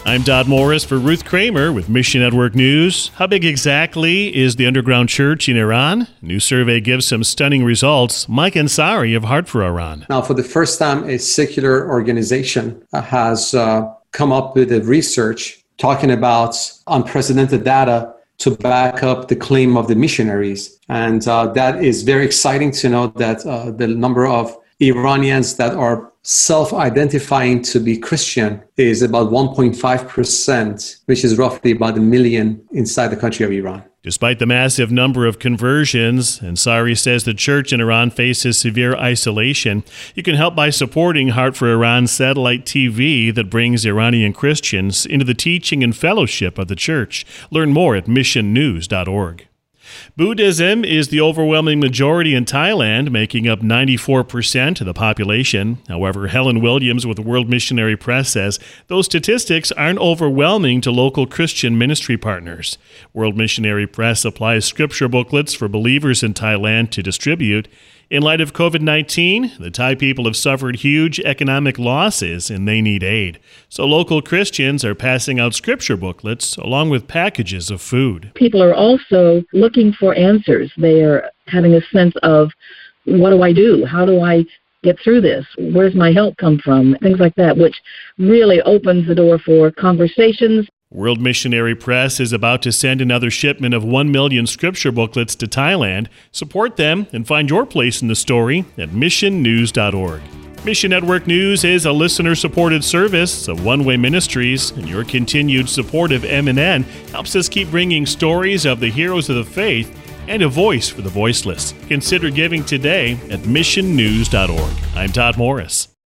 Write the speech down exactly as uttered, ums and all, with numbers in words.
I'm Todd Morris for Ruth Kramer with Mission Network News. How big exactly is the underground church in Iran? A new survey gives some stunning results. Mike Ansari of Heart for Iran. Now, for the first time, a secular organization has uh, come up with a research talking about unprecedented data to back up the claim of the missionaries. And uh, that is very exciting to know that uh, the number of Iranians that are self-identifying to be Christian is about one point five percent, which is roughly about a million inside the country of Iran. Despite the massive number of conversions, Ansari says the church in Iran faces severe isolation. You can help by supporting Heart for Iran satellite T V that brings Iranian Christians into the teaching and fellowship of the church. Learn more at mission news dot org. Buddhism is the overwhelming majority in Thailand, making up ninety-four percent of the population. However, Helen Williams with the World Missionary Press says those statistics aren't overwhelming to local Christian ministry partners. World Missionary Press supplies scripture booklets for believers in Thailand to distribute. In light of covid nineteen, the Thai people have suffered huge economic losses and they need aid. So local Christians are passing out scripture booklets along with packages of food. People are also looking for answers. They are having a sense of, what do I do? How do I get through this? Where's my help come from? Things like that, which really opens the door for conversations. World Missionary Press is about to send another shipment of one million scripture booklets to Thailand. Support them and find your place in the story at mission news dot org. Mission Network News is a listener-supported service of One Way Ministries, and your continued support of M N N helps us keep bringing stories of the heroes of the faith and a voice for the voiceless. Consider giving today at mission news dot org. I'm Todd Morris.